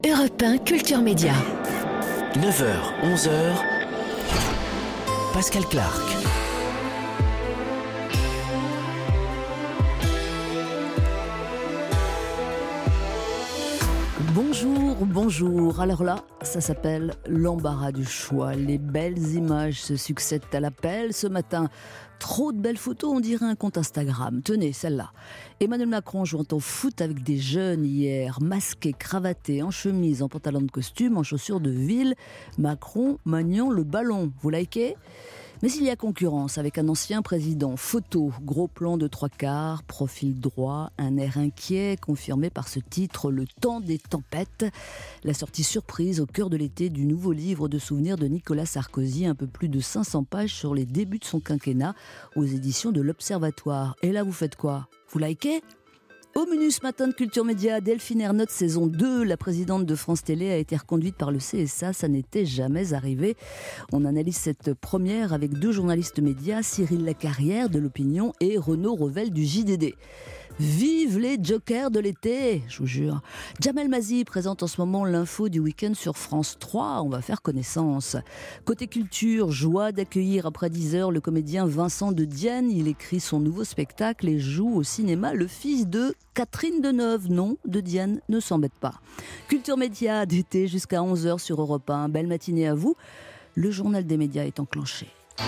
Europe 1 Culture Média. 9h, 11h, Pascal Clark. Bonjour. Alors là, ça s'appelle l'embarras du choix. Les belles images se succèdent à l'appel. Ce matin, trop de belles photos, on dirait un compte Instagram. Tenez, celle-là. Emmanuel Macron jouant au foot avec des jeunes hier, masqué, cravaté, en chemise, en pantalon de costume, en chaussures de ville. Macron maniant le ballon. Vous likez ? Mais il y a concurrence avec un ancien président. Photo, gros plan de 3/4, profil droit, un air inquiet, confirmé par ce titre, Le temps des tempêtes. La sortie surprise au cœur de l'été du nouveau livre de souvenirs de Nicolas Sarkozy, un peu plus de 500 pages sur les débuts de son quinquennat aux éditions de l'Observatoire. Et là, vous faites quoi ? Vous likez ? Au menu ce matin de Culture Média, Delphine Ernotte, saison 2, la présidente de France Télé a été reconduite par le CSA, ça n'était jamais arrivé. On analyse cette première avec deux journalistes médias, Cyril Lacarrière de l'Opinion et Renaud Revel du JDD. Vive les jokers de l'été, je vous jure. Jamel Mazy présente en ce moment l'info du week-end sur France 3. On va faire connaissance. Côté culture, joie d'accueillir après 10h le comédien Vincent de Dienne. Il écrit son nouveau spectacle et joue au cinéma le fils de Catherine Deneuve. Non, de Dienne ne s'embête pas. Culture Média d'été jusqu'à 11h sur Europe 1. Belle matinée à vous. Le journal des médias est enclenché.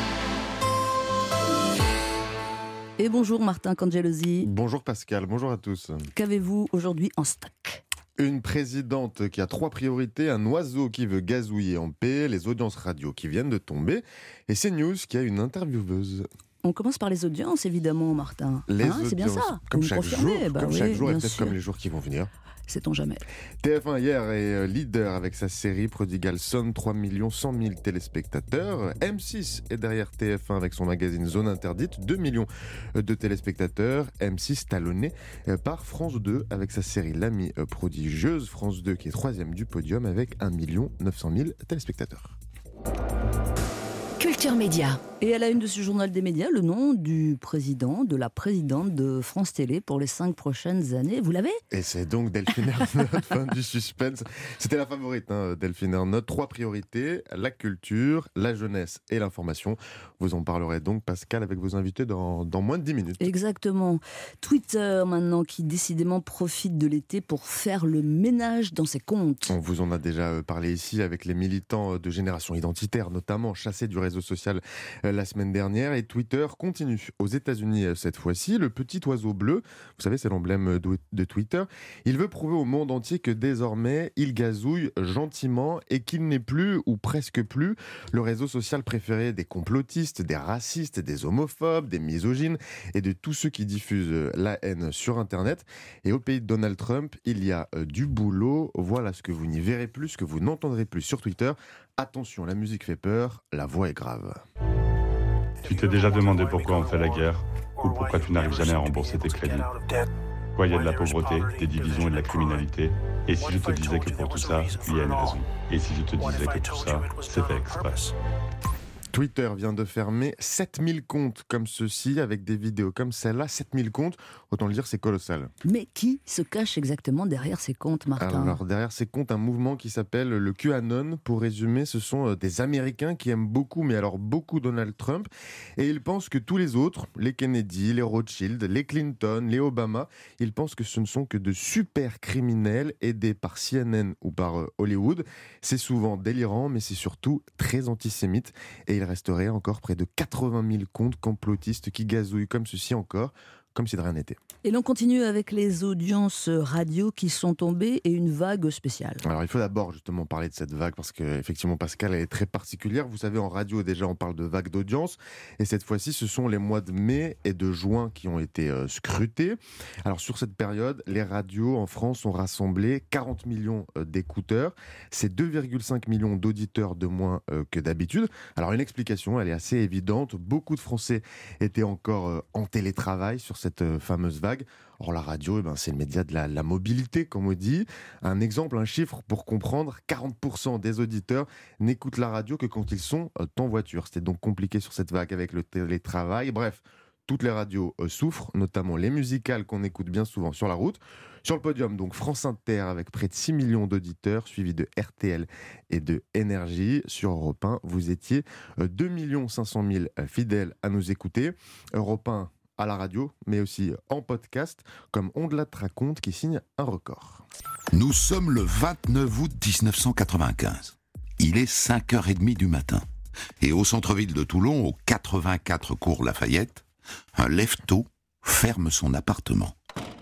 Et bonjour Martin Cangelosi. Bonjour Pascal, bonjour à tous. Qu'avez-vous aujourd'hui en stock ? Une présidente qui a 3 priorités, un oiseau qui veut gazouiller en paix, les audiences radio qui viennent de tomber, et CNews qui a une intervieweuse. On commence par les audiences évidemment Martin. Les audiences, c'est bien ça. comme vous chaque jour, oui, et peut-être sûr. comme les jours qui vont venir. Sait-on jamais. TF1 hier est leader avec sa série Prodigal Son, 3 100 000 téléspectateurs. M6 est derrière TF1 avec son magazine Zone Interdite, 2 millions de téléspectateurs. M6 talonné par France 2 avec sa série L'Amie prodigieuse. France 2 qui est 3e du podium avec 1 900 000 téléspectateurs. Culture Média. Et à la une de ce journal des médias, le nom du président, de la présidente de France Télé pour les 5 prochaines années. Vous l'avez ? Et c'est donc Delphine Ernotte, fin du suspense. C'était la favorite, Delphine Ernotte. 3 priorités, la culture, la jeunesse et l'information. Vous en parlerez donc, Pascal, avec vos invités dans moins de 10 minutes. Exactement. Twitter, maintenant, qui décidément profite de l'été pour faire le ménage dans ses comptes. On vous en a déjà parlé ici avec les militants de Génération Identitaire, notamment chassés du réseau social la semaine dernière. Et Twitter continue aux États-Unis cette fois-ci. Le petit oiseau bleu, vous savez, c'est l'emblème de Twitter. Il veut prouver au monde entier que désormais, il gazouille gentiment et qu'il n'est plus, ou presque plus, le réseau social préféré des complotistes, des racistes, des homophobes, des misogynes et de tous ceux qui diffusent la haine sur Internet. Et au pays de Donald Trump, il y a du boulot. Voilà ce que vous n'y verrez plus, ce que vous n'entendrez plus sur Twitter. Attention, la musique fait peur, la voix est grave. Tu t'es déjà demandé pourquoi on fait la guerre ou pourquoi tu n'arrives jamais à rembourser tes crédits. Pourquoi il y a de la pauvreté, des divisions et de la criminalité. Et si je te disais que pour tout ça, il y a une raison. Et si je te disais que tout ça, c'est fait exprès. Twitter vient de fermer 7000 comptes comme ceci, avec des vidéos comme celle-là. 7000 comptes, autant le dire, c'est colossal. Mais qui se cache exactement derrière ces comptes, Martin ? Alors, derrière ces comptes, un mouvement qui s'appelle le QAnon. Pour résumer, ce sont des Américains qui aiment beaucoup, mais alors beaucoup, Donald Trump. Et ils pensent que tous les autres, les Kennedy, les Rothschild, les Clinton, les Obama, ils pensent que ce ne sont que de super criminels aidés par CNN ou par Hollywood. C'est souvent délirant, mais c'est surtout très antisémite. Et il resterait encore près de 80 000 comptes complotistes qui gazouillent comme ceci encore, comme si de rien n'était. Et l'on continue avec les audiences radio qui sont tombées et une vague spéciale. Alors il faut d'abord justement parler de cette vague parce qu'effectivement Pascal, elle est très particulière. Vous savez, en radio déjà on parle de vague d'audience et cette fois-ci ce sont les mois de mai et de juin qui ont été scrutés. Alors sur cette période, les radios en France ont rassemblé 40 millions d'écouteurs. C'est 2,5 millions d'auditeurs de moins que d'habitude. Alors une explication, elle est assez évidente. Beaucoup de Français étaient encore en télétravail sur cette fameuse vague. Or la radio, c'est le média de la mobilité, comme on dit. Un exemple, un chiffre pour comprendre, 40% des auditeurs n'écoutent la radio que quand ils sont en voiture. C'était donc compliqué sur cette vague avec le télétravail. Bref, toutes les radios souffrent, notamment les musicales qu'on écoute bien souvent sur la route. Sur le podium, donc France Inter avec près de 6 millions d'auditeurs, suivi de RTL et de Énergie. Sur Europe 1, vous étiez 2 500 000 fidèles à nous écouter. Europe 1 à la radio, mais aussi en podcast, comme On de la raconte, qui signe un record. Nous sommes le 29 août 1995. Il est 5h30 du matin. Et au centre-ville de Toulon, au 84 cours Lafayette, un lève-tôt ferme son appartement.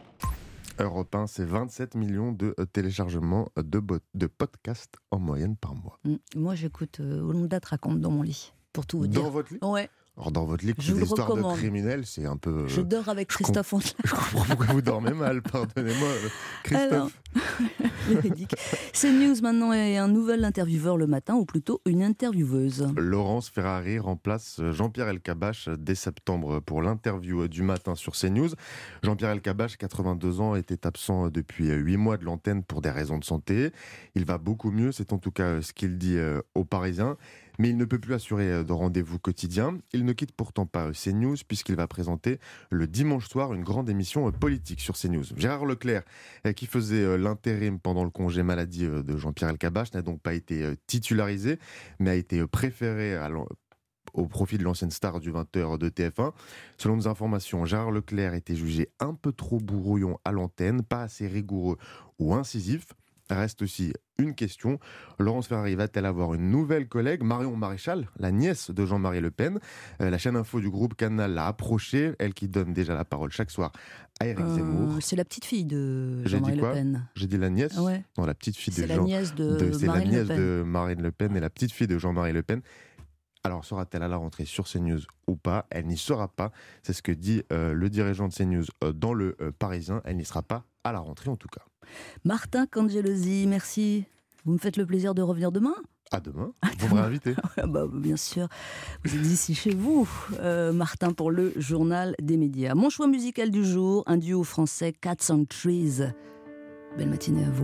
Europe 1, c'est 27 millions de téléchargements de podcasts en moyenne par mois. Moi, j'écoute Oulonda te raconte dans mon lit, pour tout vous dire. Dans votre lit ? Ouais. Alors dans votre lit, Je vous des le histoires de recommande. criminels, c'est un peu... Je dors avec Christophe Ondelat. Je comprends pourquoi vous dormez mal, pardonnez-moi, Christophe. Alors, véridique. CNews maintenant est un nouvel intervieweur le matin, ou plutôt une intervieweuse. Laurence Ferrari remplace Jean-Pierre Elkabbach dès septembre pour l'interview du matin sur CNews. Jean-Pierre Elkabbach, 82 ans, était absent depuis 8 mois de l'antenne pour des raisons de santé. Il va beaucoup mieux, c'est en tout cas ce qu'il dit aux Parisiens. Mais il ne peut plus assurer de rendez-vous quotidien. Il ne quitte pourtant pas CNews puisqu'il va présenter le dimanche soir une grande émission politique sur CNews. Gérard Leclerc, qui faisait l'intérim pendant le congé maladie de Jean-Pierre Elkabbach, n'a donc pas été titularisé, mais a été préféré au profit de l'ancienne star du 20h de TF1. Selon nos informations, Gérard Leclerc était jugé un peu trop brouillon à l'antenne, pas assez rigoureux ou incisif. Reste aussi une question. Laurence Ferrari va-t-elle avoir une nouvelle collègue ? Marion Maréchal, la nièce de Jean-Marie Le Pen. La chaîne info du groupe Canal l'a approchée, elle qui donne déjà la parole chaque soir à Éric Zemmour. C'est la petite fille de J'ai Jean-Marie dit quoi ? Le Pen. J'ai dit la nièce ? Ouais. Non, la petite fille C'est de la nièce de c'est la Marine nièce Le Pen. de Marine Le Pen et la petite fille de Jean-Marie Le Pen. Alors, sera-t-elle à la rentrée sur CNews ou pas ? Elle n'y sera pas. C'est ce que dit le dirigeant de CNews dans le Parisien. Elle n'y sera pas à la rentrée en tout cas. Martin Cangelosi, merci. Vous me faites le plaisir de revenir demain ? À demain. Vous me réinvitez. Bah, bien sûr, vous êtes ici chez vous, Martin, pour le journal des médias. Mon choix musical du jour, un duo français, Cats on Trees. Belle matinée à vous.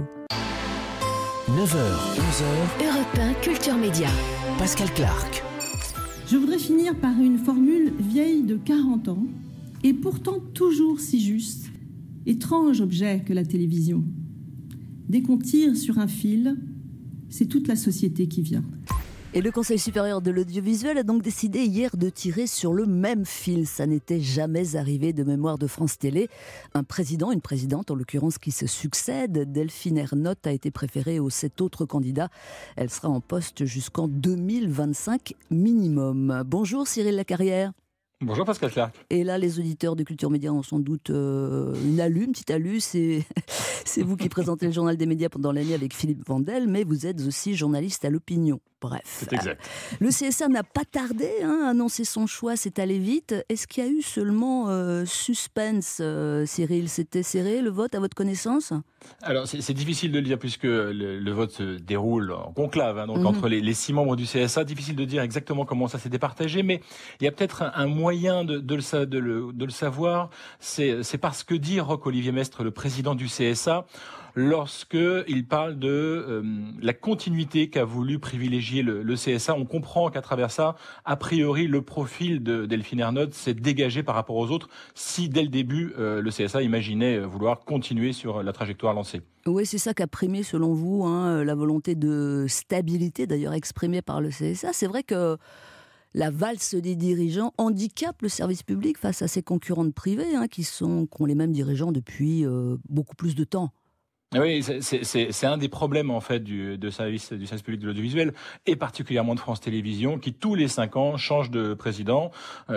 9h, 11h, Europe 1 Culture Média. Pascal Clark. Je voudrais finir par une formule vieille de 40 ans et pourtant toujours si juste. Étrange objet que la télévision. Dès qu'on tire sur un fil, c'est toute la société qui vient. Et le Conseil supérieur de l'audiovisuel a donc décidé hier de tirer sur le même fil. Ça n'était jamais arrivé de mémoire de France Télé. Un président, une présidente en l'occurrence qui se succèdent. Delphine Ernotte a été préférée aux 7 autres candidats. Elle sera en poste jusqu'en 2025 minimum. Bonjour Cyril Lacarrière. Bonjour Pascal Clark. Et là, les auditeurs de Culture Média ont sans doute une petite alu. C'est vous qui présentez le journal des médias pendant l'année avec Philippe Vandel, mais vous êtes aussi journaliste à l'opinion. Bref. C'est exact. Le CSA n'a pas tardé à annoncer son choix, c'est allé vite. Est-ce qu'il y a eu seulement suspense, Cyril ? C'était serré le vote à votre connaissance ? Alors c'est difficile de le dire puisque le vote se déroule en conclave, donc entre les 6 membres du CSA. Difficile de dire exactement comment ça s'est départagé, mais il y a peut-être un moyen de le savoir. C'est parce que dit Roch-Olivier Mestre, le président du CSA, lorsqu'il parle de la continuité qu'a voulu privilégier le CSA. On comprend qu'à travers ça, a priori, le profil de Delphine Ernotte s'est dégagé par rapport aux autres, si dès le début, le CSA imaginait vouloir continuer sur la trajectoire lancée. Oui, c'est ça qu'a primé, selon vous, la volonté de stabilité, d'ailleurs exprimée par le CSA. C'est vrai que la valse des dirigeants handicape le service public face à ses concurrentes privées, qui ont les mêmes dirigeants depuis beaucoup plus de temps. Oui, c'est un des problèmes en fait du service public de l'audiovisuel et particulièrement de France Télévisions qui tous les 5 ans change de président,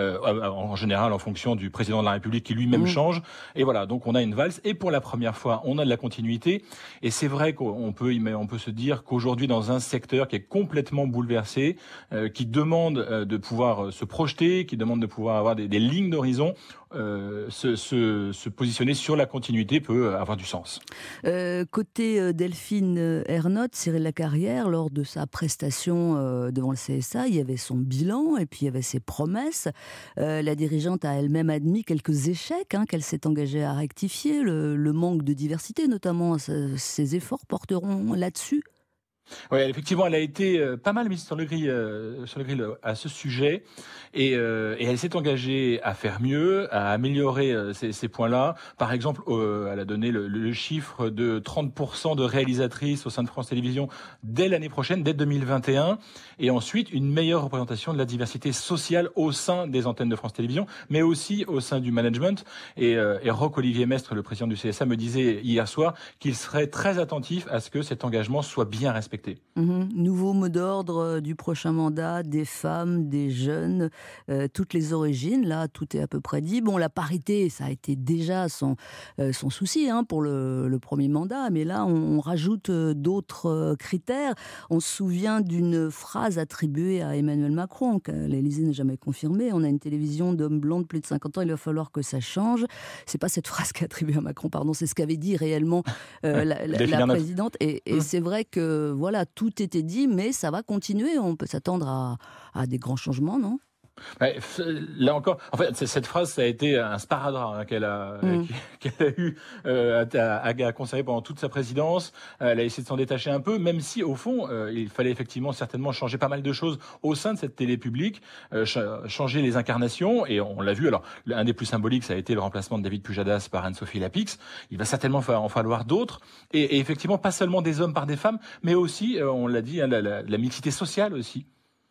en général en fonction du président de la République qui lui-même change. Et voilà, donc on a une valse et pour la première fois on a de la continuité. Et c'est vrai qu'on peut se dire qu'aujourd'hui dans un secteur qui est complètement bouleversé, qui demande de pouvoir se projeter, qui demande de pouvoir avoir des lignes d'horizon, se positionner sur la continuité peut avoir du sens. Côté Delphine Ernotte, Cyril Lacarrière, lors de sa prestation devant le CSA, il y avait son bilan et puis il y avait ses promesses. La dirigeante a elle-même admis quelques échecs qu'elle s'est engagée à rectifier. Le manque de diversité, notamment, ses efforts porteront là-dessus. Oui, effectivement, elle a été pas mal mise sur le grill à ce sujet, et elle s'est engagée à faire mieux, à améliorer ces points-là. Par exemple, elle a donné le chiffre de 30% de réalisatrices au sein de France Télévisions dès l'année prochaine, dès 2021, et ensuite une meilleure représentation de la diversité sociale au sein des antennes de France Télévisions, mais aussi au sein du management. Et Roch-Olivier Mestre, le président du CSA, me disait hier soir qu'il serait très attentif à ce que cet engagement soit bien respecté. Nouveau mot d'ordre du prochain mandat, des femmes, des jeunes, toutes les origines, là tout est à peu près dit. Bon, la parité, ça a été déjà son souci pour le premier mandat, mais là on rajoute d'autres critères. On se souvient d'une phrase attribuée à Emmanuel Macron, que l'Élysée n'a jamais confirmée: on a une télévision d'hommes blancs de plus de 50 ans, il va falloir que ça change. C'est pas cette phrase qui est attribuée à Macron, pardon, c'est ce qu'avait dit réellement la présidente, et c'est vrai que voilà, tout était dit, mais ça va continuer. On peut s'attendre à des grands changements, non ? Ouais, là encore, en fait, cette phrase, ça a été un sparadrap qu'elle a eu à conserver pendant toute sa présidence. Elle a essayé de s'en détacher un peu, même si, au fond, il fallait effectivement certainement changer pas mal de choses au sein de cette télé publique, changer les incarnations, et on l'a vu. Alors, un des plus symboliques, ça a été le remplacement de David Pujadas par Anne-Sophie Lapix. Il va certainement en falloir d'autres, et effectivement, pas seulement des hommes par des femmes, mais aussi, on l'a dit, la mixité sociale aussi.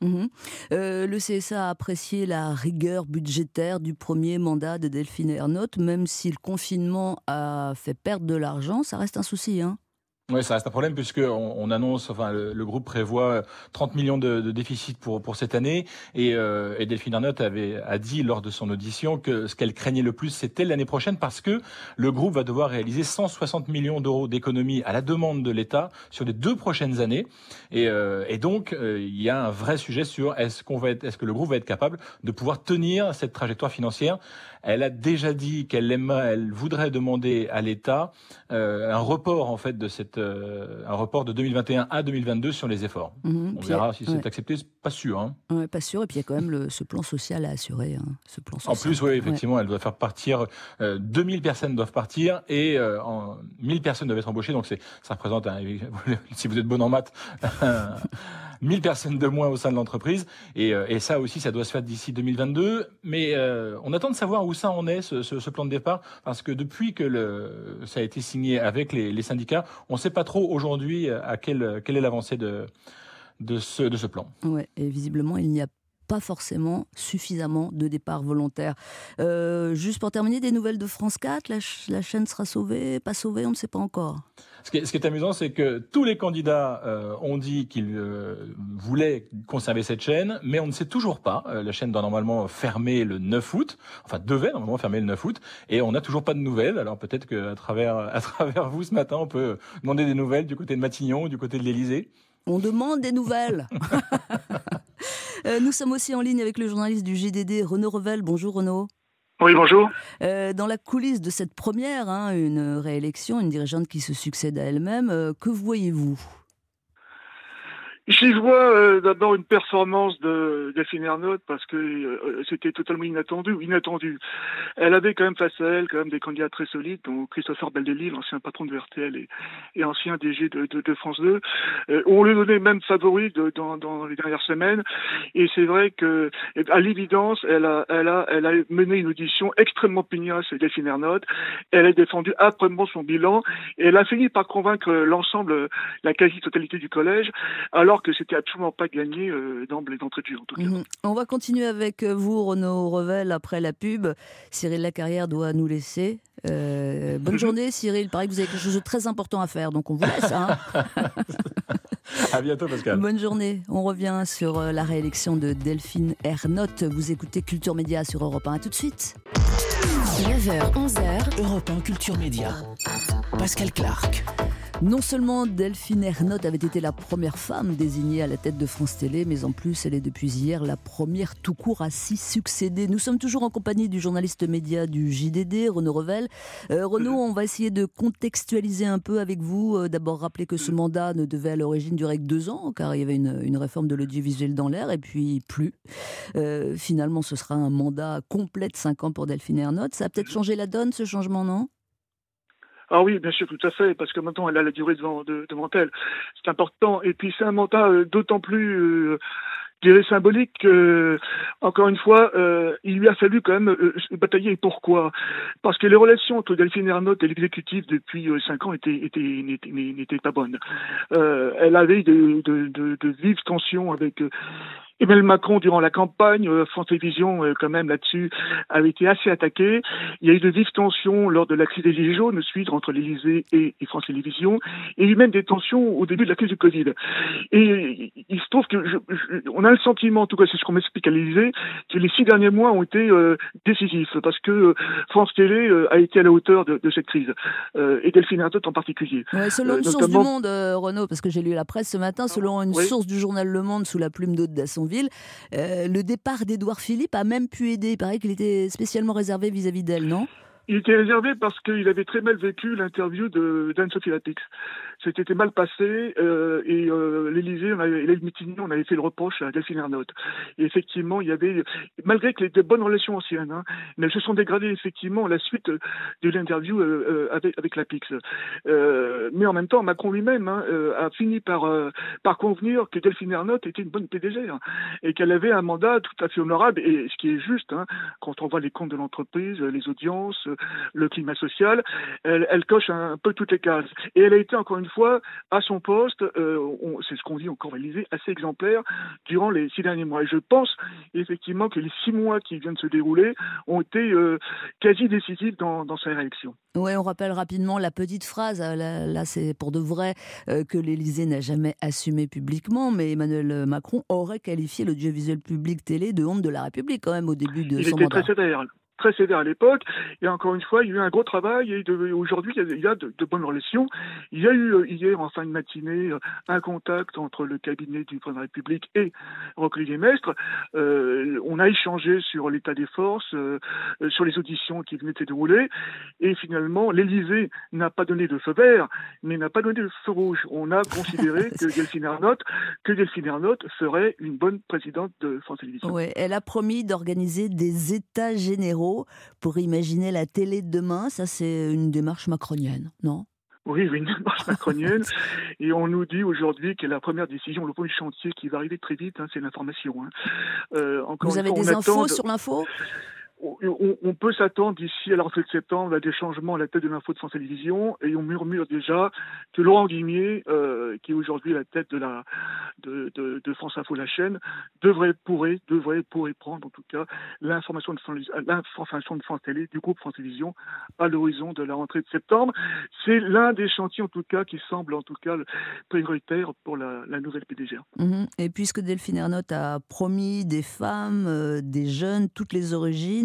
Le CSA a apprécié la rigueur budgétaire du premier mandat de Delphine Ernotte, même si le confinement a fait perdre de l'argent, ça reste un souci, hein. Oui, ça reste un problème, puisque on annonce, enfin le groupe prévoit 30 millions de déficit pour cette année, et Delphine Ernotte a dit lors de son audition que ce qu'elle craignait le plus, c'était l'année prochaine, parce que le groupe va devoir réaliser 160 millions d'euros d'économies à la demande de l'État sur les 2 prochaines années, et donc il y a un vrai sujet sur est-ce que le groupe va être capable de pouvoir tenir cette trajectoire financière. Elle a déjà dit elle voudrait demander à l'État un report en fait un report de 2021 à 2022 sur les efforts. On verra si c'est accepté, c'est pas sûr. Hein. Ouais, pas sûr, et puis il y a quand même ce plan social à assurer. Ce plan social. En plus, oui, effectivement, elle doit faire partir 2000 personnes doivent partir, et 1000 personnes doivent être embauchées, donc ça représente, si vous êtes bon en maths, 1000 personnes de moins au sein de l'entreprise, et ça aussi, ça doit se faire d'ici 2022, mais on attend de savoir où ça en est, ce plan de départ, parce que depuis que ça a été signé avec les syndicats, on ne sait pas trop aujourd'hui quelle est l'avancée de ce plan. Ouais, et visiblement, il n'y a pas forcément suffisamment de départs volontaires. Juste pour terminer, des nouvelles de France 4, la chaîne sera sauvée, pas sauvée, on ne sait pas encore. Ce qui est amusant, c'est que tous les candidats ont dit qu'ils voulaient conserver cette chaîne, mais on ne sait toujours pas. La chaîne doit normalement fermer le 9 août, enfin devait normalement fermer le 9 août, et on n'a toujours pas de nouvelles. Alors peut-être qu'à travers vous ce matin, on peut demander des nouvelles du côté de Matignon, du côté de l'Élysée. On demande des nouvelles. Nous sommes aussi en ligne avec le journaliste du JDD, Renaud Revel. Bonjour Renaud. Oui, bonjour. Dans la coulisse de cette première, une réélection, une dirigeante qui se succède à elle-même, que voyez-vous ? J'y vois d'abord une performance de Delphine Ernotte, parce que c'était totalement inattendu. Elle avait quand même face à elle des candidats très solides, dont Christopher Baldeli, l'ancien patron de RTL et ancien DG de France 2. On lui donnait même favori dans les dernières semaines. Et c'est vrai que, à l'évidence, elle a mené une audition extrêmement pugnace, Delphine Ernotte. Elle a défendu âprement son bilan, et elle a fini par convaincre l'ensemble, la quasi-totalité du collège, alors que c'était absolument pas gagné d'entrée de jeu, en tout cas. On va continuer avec vous, Renaud Revel, après la pub. Cyril Lacarrière doit nous laisser. Bonne journée, Cyril. Il paraît que vous avez quelque chose de très important à faire, donc on vous laisse. À bientôt, Pascal. Bonne journée. On revient sur la réélection de Delphine Ernotte. Vous écoutez Culture Média sur Europe 1. À tout de suite. 9h, 11h, Europe 1 Culture Média. Pascal Clark. Non seulement Delphine Ernotte avait été la première femme désignée à la tête de France Télé, mais en plus elle est depuis hier la première tout court à s'y succéder. Nous sommes toujours en compagnie du journaliste média du JDD, Renaud Revel. Renaud, on va essayer de contextualiser un peu avec vous. D'abord rappeler que ce mandat ne devait à l'origine durer que 2 ans, car il y avait une réforme de l'audiovisuel dans l'air, et puis plus. Finalement, ce sera un mandat complet de 5 ans pour Delphine Ernotte. Ça a peut-être changé la donne, ce changement, non ? Ah oui, bien sûr, tout à fait, parce que maintenant elle a la durée devant elle. C'est important. Et puis c'est un mandat d'autant plus, je dirais, symbolique que, encore une fois, il lui a fallu quand même batailler. Pourquoi? Parce que les relations entre Delphine Ernotte et l'exécutif depuis 5 ans n'étaient pas bonnes. Elle avait de vives tensions avec Emmanuel Macron durant la campagne. France Télévisions, quand même, là-dessus, avait été assez attaqué. Il y a eu de vives tensions lors de la crise des Gilets jaunes, suite entre l'Élysée et France Télévisions. Et il y a eu même des tensions au début de la crise du Covid. Et il se trouve que on a le sentiment, en tout cas c'est ce qu'on m'explique à l'Élysée, que les 6 derniers mois ont été décisifs, parce que France Télé a été à la hauteur de cette crise, et Delphine Ernotte en particulier. Ouais, selon une source du Monde, Renaud, parce que j'ai lu la presse ce matin, selon une source du journal Le Monde sous la plume d'Aude Dassonville, le départ d'Édouard Philippe a même pu aider. Il paraît qu'il était spécialement réservé vis-à-vis d'elle, non? Il était réservé parce qu'il avait très mal vécu l'interview d'Anne-Sophie Lapix. C'était mal passé, et l'Élysée, et Lève Mitigny, on avait fait le reproche à Delphine Ernotte. Et effectivement, il y avait, malgré que les de bonnes relations anciennes, mais elles se sont dégradées effectivement à la suite de l'interview avec Lapix. Mais en même temps, Macron lui-même a fini par convenir que Delphine Ernotte était une bonne PDG, et qu'elle avait un mandat tout à fait honorable, et ce qui est juste, quand on voit les comptes de l'entreprise, les audiences, le climat social, elle coche un peu toutes les cases. Et elle a été encore une fois à son poste, c'est ce qu'on dit encore à l'Élysée, assez exemplaire durant les 6 derniers mois. Et je pense effectivement que les 6 mois qui viennent de se dérouler ont été quasi décisifs dans sa réaction. Oui, on rappelle rapidement la petite phrase, là c'est pour de vrai, que l'Élysée n'a jamais assumé publiquement, mais Emmanuel Macron aurait qualifié l'audiovisuel public télé de honte de la République quand même au début de son mandat. Il était très sévère à l'époque, et encore une fois, il y a eu un gros travail, et aujourd'hui, il y a de bonnes relations. Il y a eu hier, en fin de matinée, un contact entre le cabinet du président de la République et Roch-Olivier Maistre. On a échangé sur l'état des forces, sur les auditions qui venaient de se dérouler, et finalement, l'Élysée n'a pas donné de feu vert, mais n'a pas donné de feu rouge. On a considéré que Delphine Ernotte serait une bonne présidente de France Télévisions. Ouais, elle a promis d'organiser des états généraux pour imaginer la télé de demain. Ça, c'est une démarche macronienne, non? Oui, une démarche macronienne. Et on nous dit aujourd'hui que la première décision, le premier chantier qui va arriver très vite, c'est l'information. Vous avez des infos sur l'info ? On peut s'attendre d'ici à la rentrée de septembre à des changements à la tête de l'info de France Télévisions, et on murmure déjà que Laurent Guimier, qui est aujourd'hui la tête de France Info, la chaîne, pourrait prendre en tout cas l'information de France Télé, du groupe France Télévisions, à l'horizon de la rentrée de septembre. C'est l'un des chantiers en tout cas qui semble en tout cas prioritaire pour la nouvelle PDG. Et puisque Delphine Ernotte a promis des femmes, des jeunes, toutes les origines,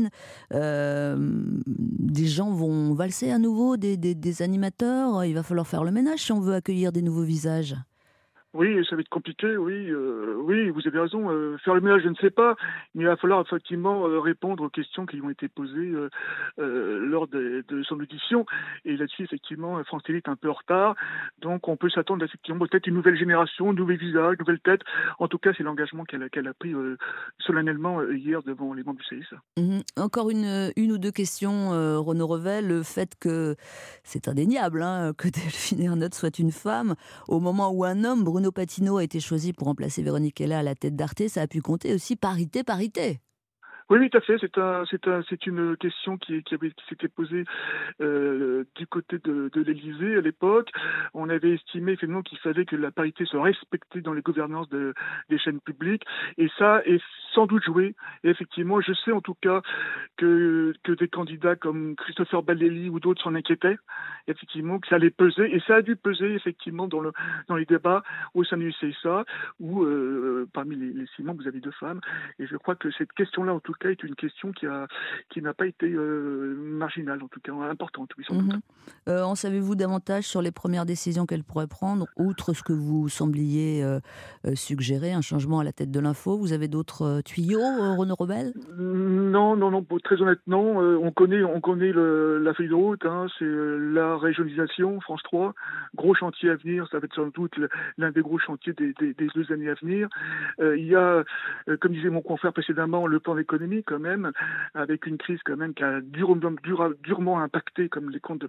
des gens vont valser à nouveau, des animateurs. Il va falloir faire le ménage si on veut accueillir des nouveaux visages. Oui, ça va être compliqué, oui, vous avez raison. Faire le ménage, je ne sais pas, mais il va falloir effectivement répondre aux questions qui ont été posées lors de son audition. Et là-dessus, effectivement, France Télé est un peu en retard. Donc, on peut s'attendre effectivement peut-être une nouvelle génération, de nouveaux visages, nouvelles têtes. En tout cas, c'est l'engagement qu'elle a pris solennellement hier devant les membres du CSA. Encore une ou deux questions, Renaud Revel. Le fait que c'est indéniable que Delphine Ernotte soit une femme, au moment où un homme, Bruno Patino, a été choisi pour remplacer Véronique Hella à la tête d'Arte, ça a pu compter aussi parité. Oui, tout à fait. C'est une question qui s'était posée du côté de l'Élysée à l'époque. On avait estimé finalement qu'il fallait que la parité soit respectée dans les gouvernances des chaînes publiques, et ça est sans doute joué. Et effectivement, je sais en tout cas que des candidats comme Christopher Baldelli ou d'autres s'en inquiétaient, effectivement, que ça allait peser, et ça a dû peser effectivement dans les débats au sein du CSA, où parmi les 6 membres, vous avez 2 femmes. Et je crois que cette question-là, en tout cas, est une question qui n'a pas été marginale, en tout cas importante. Oui, sans doute. En savez-vous davantage sur les premières décisions qu'elle pourrait prendre, outre ce que vous sembliez suggérer, un changement à la tête de l'info? Vous avez d'autres tuyaux, Renaud Revel? Non, très honnêtement, on connaît la feuille de route, c'est la régionalisation, France 3, gros chantier à venir, ça va être sans doute l'un des gros chantiers des 2 années à venir. Il y a, comme disait mon confrère précédemment, le plan d'économie pandémie quand même, avec une crise quand même qui a durement impacté comme les comptes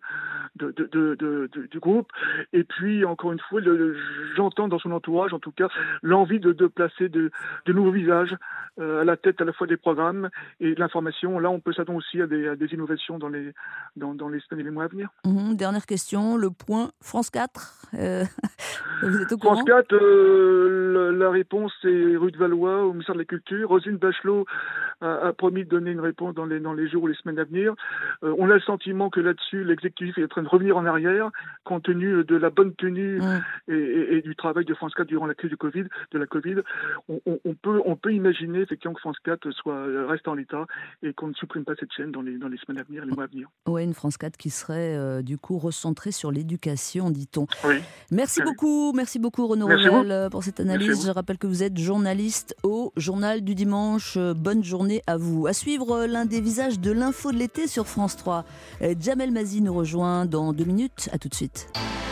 du groupe. Et puis, encore une fois, j'entends dans son entourage, en tout cas, l'envie de placer de nouveaux visages à la tête à la fois des programmes et de l'information. Là, on peut s'attendre aussi à des innovations dans les semaines et les mois à venir. Dernière question, le point France 4. Vous êtes au courant? France 4, la réponse est rue de Valois, au ministère de la Culture. Roselyne Bachelot a promis de donner une réponse dans les jours ou les semaines à venir. On a le sentiment que là-dessus, l'exécutif est en train de revenir en arrière, compte tenu de la bonne tenue et du travail de France 4 durant la crise de la Covid. On peut imaginer effectivement que France 4 reste en l'état et qu'on ne supprime pas cette chaîne dans les semaines à venir et les mois à venir. Oui, une France 4 qui serait du coup recentrée sur l'éducation, dit-on. Oui. Merci beaucoup Renaud Rogel pour cette analyse. Je rappelle que vous êtes journaliste au Journal du Dimanche. Bonne journée à vous. À suivre l'un des visages de l'info de l'été sur France 3. Jamel Mazy nous rejoint dans 2 minutes. À tout de suite.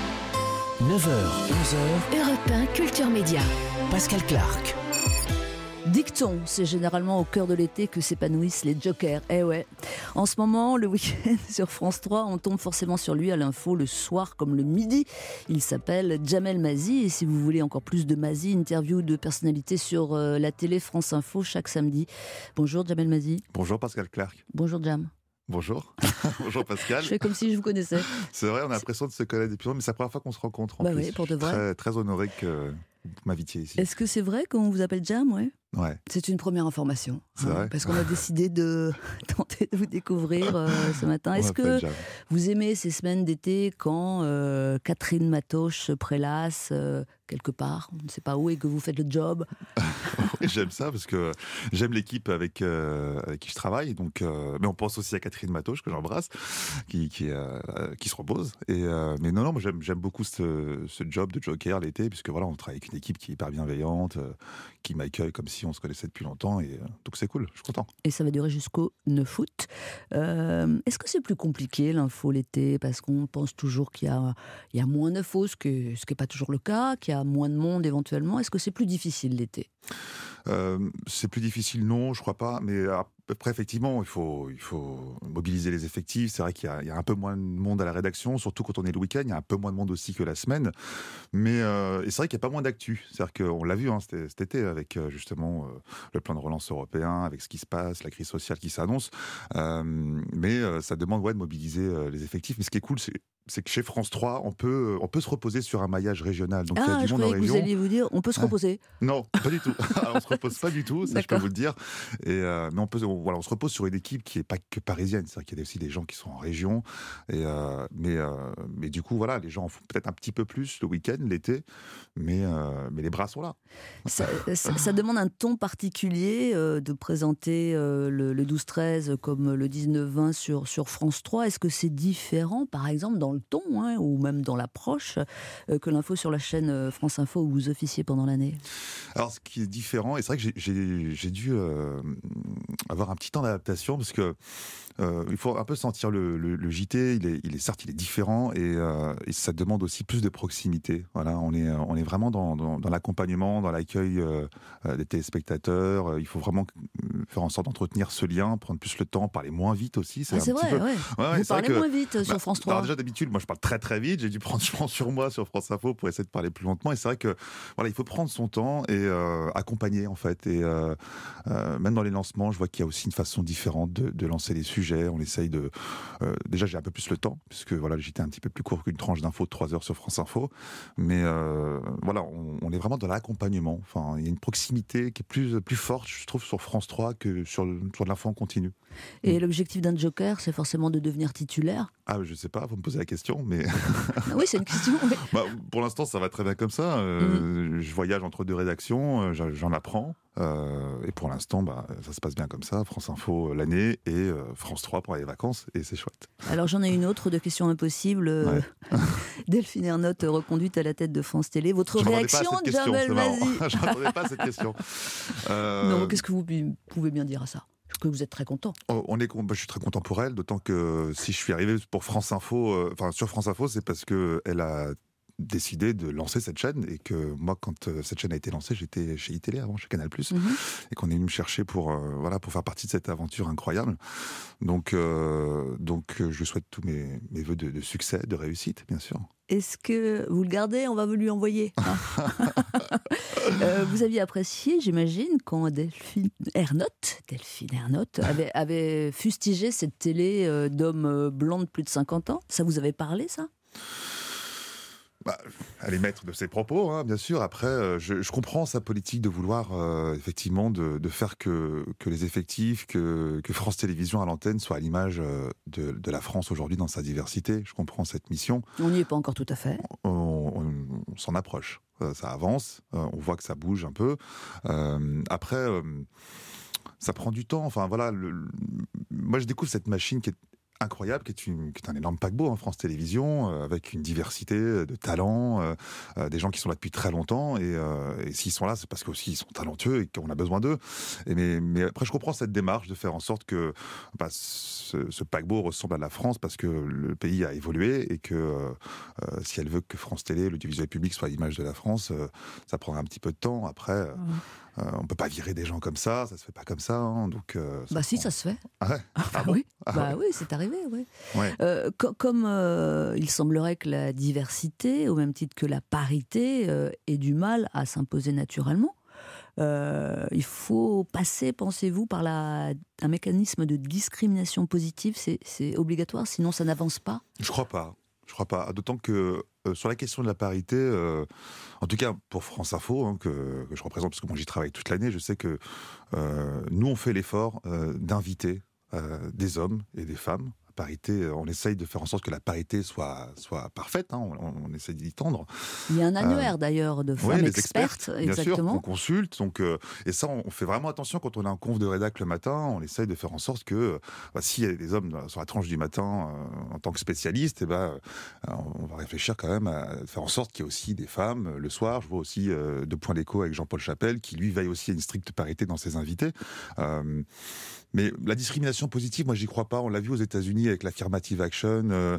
9h, 11h. Europe 1 Culture Média. Pascal Clark. Dicton, c'est généralement au cœur de l'été que s'épanouissent les jokers. Eh ouais. En ce moment, le week-end sur France 3, on tombe forcément sur lui à l'info le soir comme le midi. Il s'appelle Jamel Mazy et si vous voulez encore plus de Mazy, interview de personnalités sur la télé France Info chaque samedi. Bonjour Jamel Mazy. Bonjour Pascal Clark. Bonjour Jam. Bonjour. Bonjour Pascal. Je fais comme si je vous connaissais. C'est vrai, on a l'impression de se connaître depuis longtemps, mais c'est la première fois qu'on se rencontre en plus. Oui, pour de vrai. Très, très honoré que vous m'invitiez ici. Est-ce que c'est vrai qu'on vous appelle Jam, ouais? Ouais. C'est une première information. C'est vrai. Parce qu'on a décidé de tenter de vous découvrir ce matin. Est-ce que vous aimez ces semaines d'été quand Catherine Matoche se prélasse quelque part, on ne sait pas où, et que vous faites le job? Oui, j'aime ça parce que j'aime l'équipe avec qui je travaille. Donc, mais on pense aussi à Catherine Matoche que j'embrasse, qui se repose. Mais non, moi j'aime beaucoup ce job de joker l'été, puisque voilà, on travaille avec une équipe qui est hyper bienveillante, qui m'accueille comme si on se connaissait depuis longtemps, et donc c'est cool, je suis content. Et ça va durer jusqu'au 9 août. Est-ce que c'est plus compliqué l'info l'été, parce qu'on pense toujours qu'il y a moins d'infos, ce qui n'est pas toujours le cas, qu'il y a moins de monde éventuellement. Est-ce que c'est plus difficile l'été? C'est plus difficile, non, je crois pas, mais après effectivement il faut mobiliser les effectifs. C'est vrai qu'il y a un peu moins de monde à la rédaction, surtout quand on est le week-end. Il y a un peu moins de monde aussi que la semaine, mais et c'est vrai qu'il n'y a pas moins d'actu. C'est-à-dire qu'on l'a vu cet été avec justement le plan de relance européen, avec ce qui se passe, la crise sociale qui s'annonce, mais ça demande de mobiliser les effectifs. Mais ce qui est cool, c'est que chez France 3, on peut se reposer sur un maillage régional. Donc il y a du monde en région. Vous alliez vous dire, on peut se reposer. Non, pas du tout. Alors, on se repose pas du tout, ça je peux vous le dire. Mais on se repose sur une équipe qui est pas que parisienne. C'est-à-dire qu'il y a aussi des gens qui sont en région. Mais du coup, voilà, les gens en font peut-être un petit peu plus le week-end, l'été, mais les bras sont là. Ça demande un ton particulier de présenter le 12-13 comme le 19-20 sur France 3. Est-ce que c'est différent, par exemple, dans le ton, ou même dans l'approche, que l'info sur la chaîne France Info où vous officiez pendant l'année? Alors, ce qui est différent, et c'est vrai que j'ai dû avoir un petit temps d'adaptation, parce que il faut un peu sentir le JT. Il est différent, et ça demande aussi plus de proximité. Voilà, on est vraiment dans l'accompagnement, dans l'accueil des téléspectateurs. Il faut vraiment faire en sorte d'entretenir ce lien, prendre plus le temps, parler moins vite aussi. C'est vrai, ouais. Vous parlez moins vite sur France 3. Alors déjà d'habitude, moi je parle très très vite. J'ai dû prendre sur moi sur France Info pour essayer de parler plus lentement. Et c'est vrai que voilà, il faut prendre son temps et accompagner en fait. Et même dans les lancements, je vois qu'il y a aussi une façon différente de lancer les sujets. On essaye de déjà j'ai un peu plus le temps, puisque voilà, j'étais un petit peu plus court qu'une tranche d'info de 3 heures sur France Info. Mais voilà, on est vraiment dans l'accompagnement. Enfin, il y a une proximité qui est plus forte, je trouve, sur France 3 que sur l'info en continu. Et l'objectif d'un joker, c'est forcément de devenir titulaire? Ah, je sais pas, vous me posez la question, mais... Oui, c'est une question. Oui. Pour l'instant, ça va très bien comme ça. Je voyage entre 2 rédactions, j'en apprends. Et pour l'instant, ça se passe bien comme ça. France Info l'année et France 3 pour les vacances, et c'est chouette. Alors j'en ai une autre de question impossible. Ouais. Delphine Ernotte, reconduite à la tête de France Télé. Votre réaction, Jamel Mazy? Je ne m'attendais pas à cette question. Non, qu'est-ce que vous pouvez bien dire à ça? Que vous êtes très content. Je suis très content pour elle, d'autant que si je suis arrivé pour France Info, sur France Info, c'est parce que elle a décidé de lancer cette chaîne, et que moi, quand cette chaîne a été lancée, j'étais chez iTélé avant, chez Canal+, et qu'on est venu me chercher pour faire partie de cette aventure incroyable. Donc je lui souhaite tous mes vœux de succès, de réussite, bien sûr. Est-ce que vous le gardez? On va vous lui envoyer. Vous aviez apprécié, j'imagine, quand Delphine Ernotte avait fustigé cette télé d'hommes blancs de plus de 50 ans. Ça vous avait parlé, ça? Elle est maître de ses propos, hein, bien sûr. Après, je comprends sa politique de vouloir effectivement de faire que les effectifs, que France Télévisions à l'antenne soient à l'image de la France aujourd'hui dans sa diversité. Je comprends cette mission. On n'y est pas encore tout à fait. On s'en approche. Ça avance. On voit que ça bouge un peu. Après, ça prend du temps. Enfin voilà. Moi, je découvre cette machine qui est incroyable, qui est un énorme paquebot, hein, France Télévisions, avec une diversité de talents, des gens qui sont là depuis très longtemps, et s'ils sont là, c'est parce qu'aussi ils sont talentueux et qu'on a besoin d'eux. Mais après, je comprends cette démarche de faire en sorte que ce paquebot ressemble à la France, parce que le pays a évolué, et que si elle veut que France Télé, l'audiovisuel public, soit à l'image de la France, ça prendra un petit peu de temps. Après, on peut pas virer des gens comme ça se fait pas comme ça. Hein, donc, si, ça se fait. Ah ouais. Oui. Oui, c'est arrivé. Oui. Ouais. Comme il semblerait que la diversité, au même titre que la parité, ait du mal à s'imposer naturellement. Il faut passer, pensez-vous, par un mécanisme de discrimination positive. C'est obligatoire, sinon ça n'avance pas? Je crois pas. D'autant que sur la question de la parité, en tout cas pour France Info, hein, que je représente, parce que moi j'y travaille toute l'année, je sais que nous on fait l'effort d'inviter des hommes et des femmes. Parité, on essaye de faire en sorte que la parité soit parfaite, hein, on essaye d'y tendre. Il y a un annuaire d'ailleurs de femmes expertes, exactement. Bien sûr, on consulte, et ça on fait vraiment attention quand on a un conf de rédac le matin, on essaye de faire en sorte que s'il y a des hommes sur la tranche du matin en tant que spécialistes, on va réfléchir quand même à faire en sorte qu'il y ait aussi des femmes le soir. Je vois aussi Deux Points d'écho avec Jean-Paul Chapelle, qui lui veille aussi à une stricte parité dans ses invités. Mais la discrimination positive, moi j'y crois pas. On l'a vu aux États-Unis avec l'affirmative action,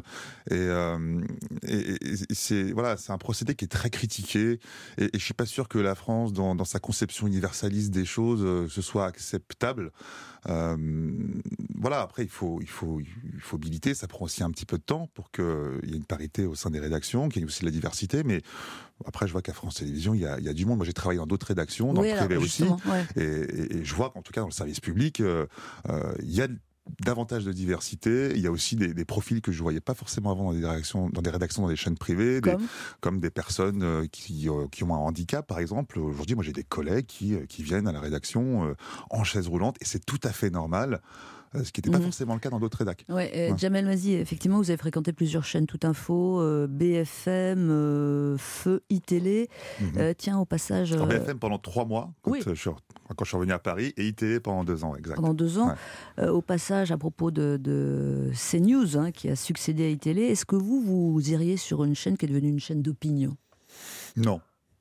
c'est un procédé qui est très critiqué, et je suis pas sûr que la France, dans sa conception universaliste des choses, ce soit acceptable. Après il faut militer, ça prend aussi un petit peu de temps pour qu'il y ait une parité au sein des rédactions, qu'il y ait aussi de la diversité, mais après je vois qu'à France Télévisions il y a du monde. Moi j'ai travaillé dans d'autres rédactions, dans le privé aussi, et je vois qu'en tout cas dans le service public il y a davantage de diversité. Il y a aussi des profils que je ne voyais pas forcément avant dans des rédactions, dans des chaînes privées, comme des personnes qui ont un handicap, par exemple. Aujourd'hui, moi, j'ai des collègues qui viennent à la rédaction en chaise roulante, et c'est tout à fait normal. Ce qui n'était pas forcément le cas dans d'autres rédacs. Jamel Mazy, effectivement, vous avez fréquenté plusieurs chaînes Tout Info, BFM, Feu, iTélé. Tiens, au passage... Alors, BFM pendant 3 mois, quand je suis revenu à Paris, et iTélé pendant 2 ans, exact. Pendant 2 ans. Au passage, à propos de CNews, hein, qui a succédé à iTélé, est-ce que vous iriez sur une chaîne qui est devenue une chaîne d'opinion? Non.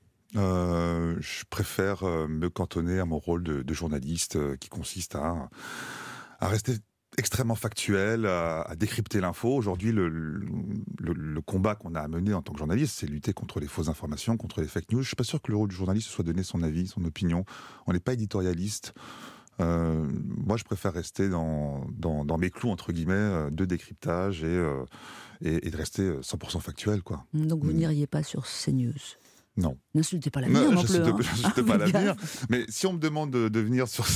Je préfère me cantonner à mon rôle de journaliste, qui consiste à rester extrêmement factuel, à décrypter l'info. Aujourd'hui, le combat qu'on a à mener en tant que journaliste, c'est lutter contre les fausses informations, contre les fake news. Je suis pas sûr que le rôle du journaliste soit de donner son avis, son opinion. On n'est pas éditorialiste. Moi, je préfère rester dans mes clous, entre guillemets, de décryptage, et de rester 100% factuel, quoi. Donc vous n'iriez pas sur CNews? Non. N'insultez pas l'avenir non plus. N'insultez pas l'avenir. Mais si on me demande de venir sur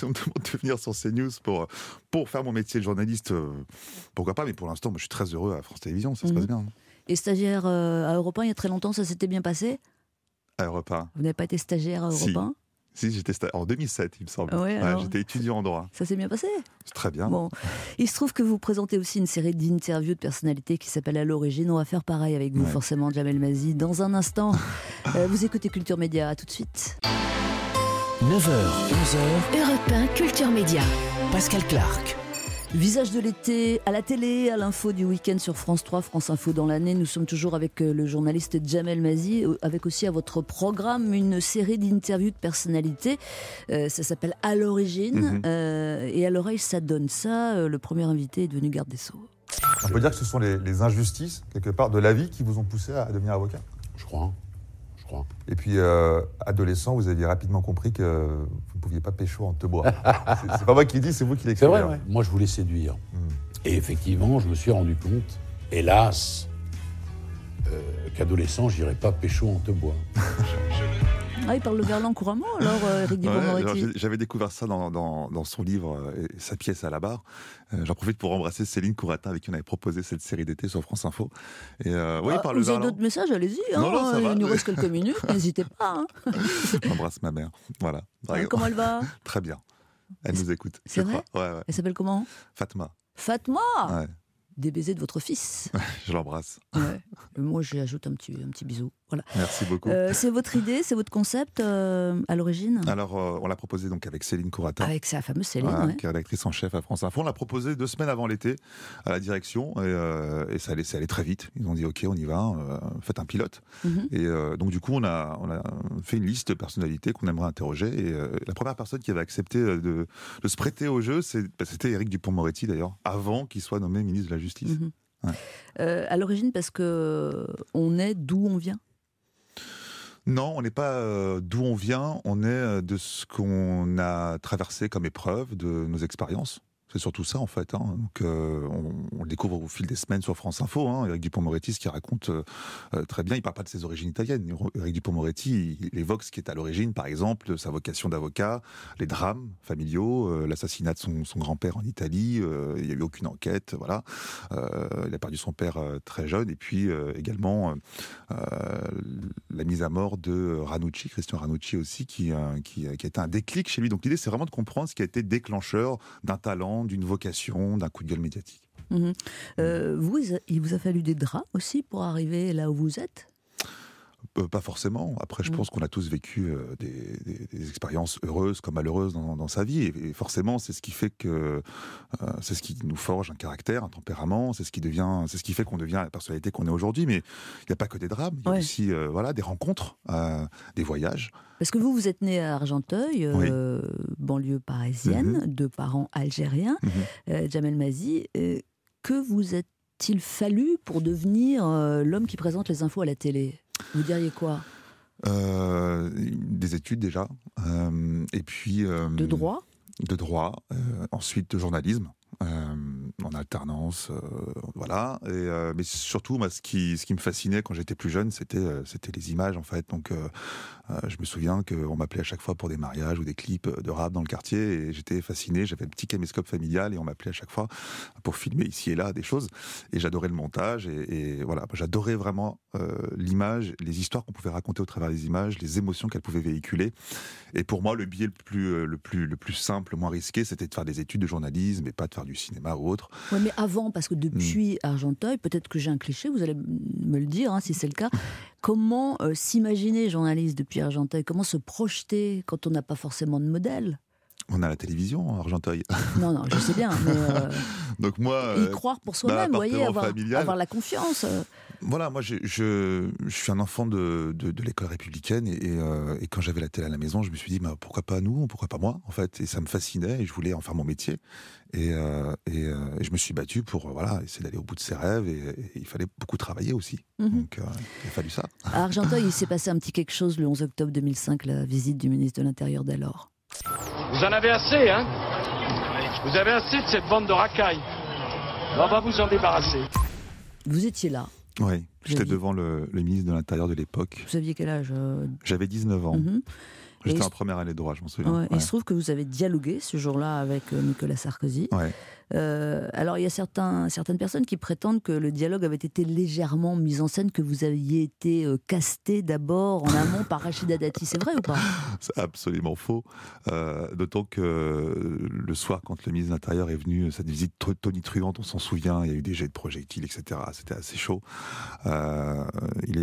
CNews pour faire mon métier de journaliste, pourquoi pas. Mais pour l'instant, moi, je suis très heureux à France Télévisions, ça se passe bien. Et stagiaire à Europe 1, il y a très longtemps, ça s'était bien passé? À Europe 1. Vous n'avez pas été stagiaire à Europe 1? Si, j'étais en 2007, il me semble. J'étais étudiant en droit. Ça s'est bien passé? C'est très bien. Bon, il se trouve que vous présentez aussi une série d'interviews de personnalités qui s'appelle À l'origine. On va faire pareil avec vous, forcément, Jamel Mazy. Dans un instant, vous écoutez Culture Média. À tout de suite. 9h, 11h. Europe 1, Culture Média. Pascal Clark. Visage de l'été, à la télé, à l'info du week-end sur France 3, France Info dans l'année. Nous sommes toujours avec le journaliste Jamel Mazy, avec aussi à votre programme une série d'interviews de personnalités. Ça s'appelle À l'origine. Et à l'oreille, ça donne ça. Le premier invité est devenu garde des Sceaux. On peut dire que ce sont les injustices, quelque part, de la vie qui vous ont poussé à devenir avocat. Je crois. Et puis, adolescent, vous aviez rapidement compris que vous ne pouviez pas pécho en Tebois. C'est pas moi qui le dis, c'est vous qui C'est l'expliquez. vrai, ouais. Moi, je voulais séduire. Et effectivement, je me suis rendu compte, hélas, qu'adolescent, j'irais pas pécho en Tebois. Ah, il parle le verlan couramment, alors, Éric Dupond-Moretti. J'avais découvert ça dans son livre et sa pièce à la barre. J'en profite pour embrasser Céline Couratin, avec qui on avait proposé cette série d'été sur France Info. Et, oui, il parle le vous avez verlan. d'autres messages, allez-y. Non, ça va. Il nous reste quelques minutes, n'hésitez pas. J'embrasse ma mère. Voilà. Comment elle va? Très bien. Elle nous écoute. C'est vrai? Ouais. Elle s'appelle comment? Fatma. Fatma. Ouais. Des baisers de votre fils. Je l'embrasse. Ouais. Moi, j'y ajoute un petit bisou. Voilà. Merci beaucoup. C'est votre idée, c'est votre concept à l'origine? Alors, on l'a proposé donc avec Céline Couratin. Avec sa fameuse Céline, qui est rédactrice en chef à France Info. On l'a proposé 2 semaines avant l'été à la direction et ça allait très vite. Ils ont dit OK, on y va, faites un pilote. Et donc du coup, on a fait une liste de personnalités qu'on aimerait interroger. Et la première personne qui avait accepté de se prêter au jeu, c'était Éric Dupond-Moretti d'ailleurs, avant qu'il soit nommé ministre de la Justice. À l'origine, parce que on est d'où on vient? Non, on n'est pas d'où on vient, on est de ce qu'on a traversé comme épreuve, de nos expériences. C'est surtout ça, en fait. Donc, on le découvre au fil des semaines sur France Info. Éric Dupond-Moretti, ce qu'il raconte très bien, il ne parle pas de ses origines italiennes. Éric Dupond-Moretti, il évoque ce qui est à l'origine, par exemple, de sa vocation d'avocat, les drames familiaux, l'assassinat de son grand-père en Italie. Il n'y a eu aucune enquête, voilà. Il a perdu son père très jeune. Et puis, également, la mise à mort de Ranucci, Christian Ranucci aussi, qui a été un déclic chez lui. Donc, l'idée, c'est vraiment de comprendre ce qui a été déclencheur d'un talent, d'une vocation, d'un coup de gueule médiatique. Il vous a fallu des draps aussi pour arriver là où vous êtes? Pas forcément. Après, je pense qu'on a tous vécu des expériences heureuses comme malheureuses dans sa vie. Et forcément, c'est ce qui fait que c'est ce qui nous forge un caractère, un tempérament. C'est ce qui fait qu'on devient la personnalité qu'on est aujourd'hui. Mais il n'y a pas que des drames. Il y a aussi des rencontres, des voyages. Parce que vous êtes né à Argenteuil, banlieue parisienne, de parents algériens. Jamel Mazy, que vous a-t-il fallu pour devenir l'homme qui présente les infos à la télé? Vous diriez quoi? Des études déjà, et puis... de droit? De droit, ensuite de journalisme, en alternance, voilà. Mais surtout, moi, ce qui me fascinait quand j'étais plus jeune, c'était les images, en fait. Donc, je me souviens qu'on m'appelait à chaque fois pour des mariages ou des clips de rap dans le quartier, et j'étais fasciné. J'avais un petit caméscope familial, et on m'appelait à chaque fois pour filmer ici et là des choses. Et j'adorais le montage, et voilà, j'adorais vraiment l'image, les histoires qu'on pouvait raconter au travers des images, les émotions qu'elles pouvaient véhiculer. Et pour moi, le biais le plus simple, le moins risqué, c'était de faire des études de journalisme et pas de faire du cinéma ou autre. Oui, mais avant, parce que depuis Argenteuil, peut-être que j'ai un cliché, vous allez me le dire si c'est le cas. Comment s'imaginer journaliste depuis Argenteuil? Comment se projeter quand on n'a pas forcément de modèle? On a la télévision à Argenteuil. Non, je sais bien, mais donc moi, y croire pour soi-même, vous voyez, avoir la confiance. Voilà, moi je suis un enfant de l'école républicaine et quand j'avais la télé à la maison, je me suis dit pourquoi pas nous, pourquoi pas moi en fait, et ça me fascinait et je voulais en faire mon métier et je me suis battu pour essayer d'aller au bout de ses rêves et il fallait beaucoup travailler aussi. Donc il a fallu ça. À Argenteuil, il s'est passé un petit quelque chose le 11 octobre 2005, la visite du ministre de l'Intérieur d'alors. Vous en avez assez, hein? Vous avez assez de cette bande de racailles. On va vous en débarrasser. Vous étiez là. Oui, j'étais devant le ministre de l'Intérieur de l'époque. Vous aviez quel âge? J'avais 19 ans. J'étais en première année de droit, je m'en souviens. Et il se trouve que vous avez dialogué ce jour-là avec Nicolas Sarkozy. Ouais. Alors, il y a certaines personnes qui prétendent que le dialogue avait été légèrement mis en scène, que vous aviez été casté d'abord en amont par Rachida Dati. C'est vrai ou pas? C'est absolument faux. D'autant que le soir, quand le ministre de l'Intérieur est venu, cette visite tonitruante, on s'en souvient, il y a eu des jets de projectiles, etc. C'était assez chaud. Il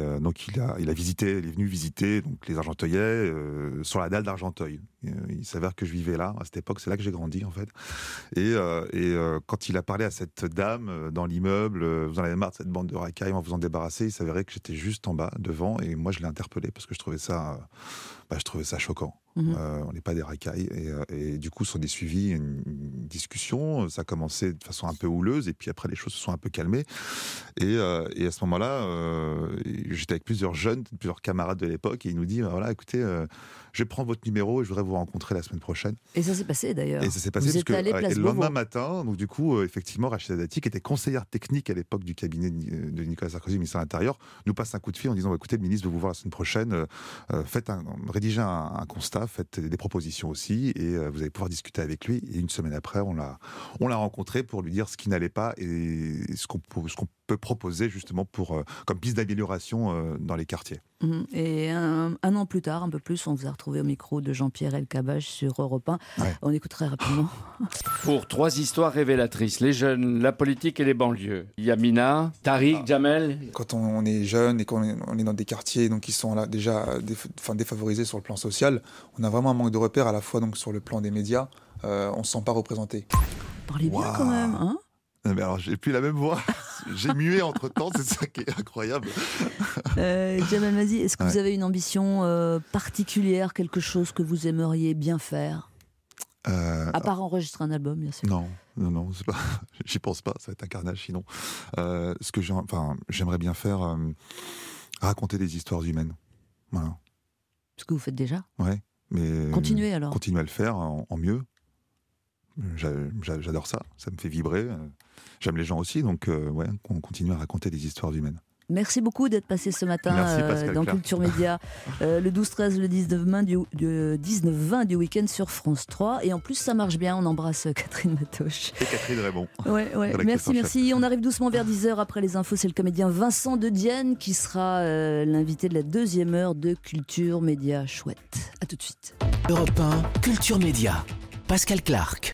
est venu visiter donc, les Argenteuillais sur la dalle d'Argenteuil. Il s'avère que je vivais là, à cette époque, c'est là que j'ai grandi en fait. Et quand il a parlé à cette dame dans l'immeuble, vous en avez marre de cette bande de racailles, on va vous en débarrasser, il s'avérait que j'étais juste en bas, devant, et moi je l'ai interpellé parce que je trouvais ça choquant. On n'est pas des racailles. Et du coup, s'en est suivi une discussion. Ça a commencé de façon un peu houleuse, et puis après, les choses se sont un peu calmées. Et à ce moment-là, j'étais avec plusieurs jeunes, plusieurs camarades de l'époque, et il nous dit, voilà, écoutez, je vais prendre votre numéro et je voudrais vous rencontrer la semaine prochaine. Et ça s'est passé d'ailleurs. Et ça s'est passé Vous êtes allé place le lendemain Beauvau. matin, donc du coup, effectivement, Rachida Dati, qui était conseillère technique à l'époque du cabinet de Nicolas Sarkozy, ministre de l'Intérieur, nous passe un coup de fil en disant, écoutez, le ministre veut vous voir la semaine prochaine, rédigez un constat, faites des propositions aussi, et vous allez pouvoir discuter avec lui. Et une semaine après, on l'a rencontré pour lui dire ce qui n'allait pas et ce qu'on peut proposer justement comme piste d'amélioration dans les quartiers. Et un an plus tard, un peu plus, on vous a retrouvé au micro de Jean-Pierre Elkabbach sur Europe 1. Ouais. On écoute très rapidement. Pour 3 histoires révélatrices, les jeunes, la politique et les banlieues. Yamina, Tariq, Jamel. Quand on est jeune et qu'on est dans des quartiers donc, qui sont là, déjà défavorisés sur le plan social, on a vraiment un manque de repères à la fois donc, sur le plan des médias. On ne se sent pas représenté. Parlez bien quand même, hein? Mais alors, j'ai plus la même voix. J'ai mué entre-temps, c'est ça qui est incroyable. Jamel Mazy, est-ce que vous avez une ambition particulière, quelque chose que vous aimeriez bien faire à part enregistrer un album, bien sûr. Non, c'est pas. J'y pense pas. Ça va être un carnage sinon. Ce que j'aimerais bien faire, raconter des histoires humaines. Voilà. Ce que vous faites déjà. Ouais, mais continuez alors. Continuez à le faire en mieux. J'adore ça. Ça me fait vibrer. J'aime les gens aussi, donc on continue à raconter des histoires humaines. Merci beaucoup d'être passé ce matin dans Culture Média. Le 12-13, le 19-20 du week-end sur France 3. Et en plus, ça marche bien. On embrasse Catherine Matoche. Et Catherine Raymond. Ouais. Merci. On arrive doucement vers 10h. Après les infos, c'est le comédien Vincent De Dienne qui sera l'invité de la 2e heure de Culture Média. Chouette. À tout de suite. Europe 1, Culture Média. Pascal Clark.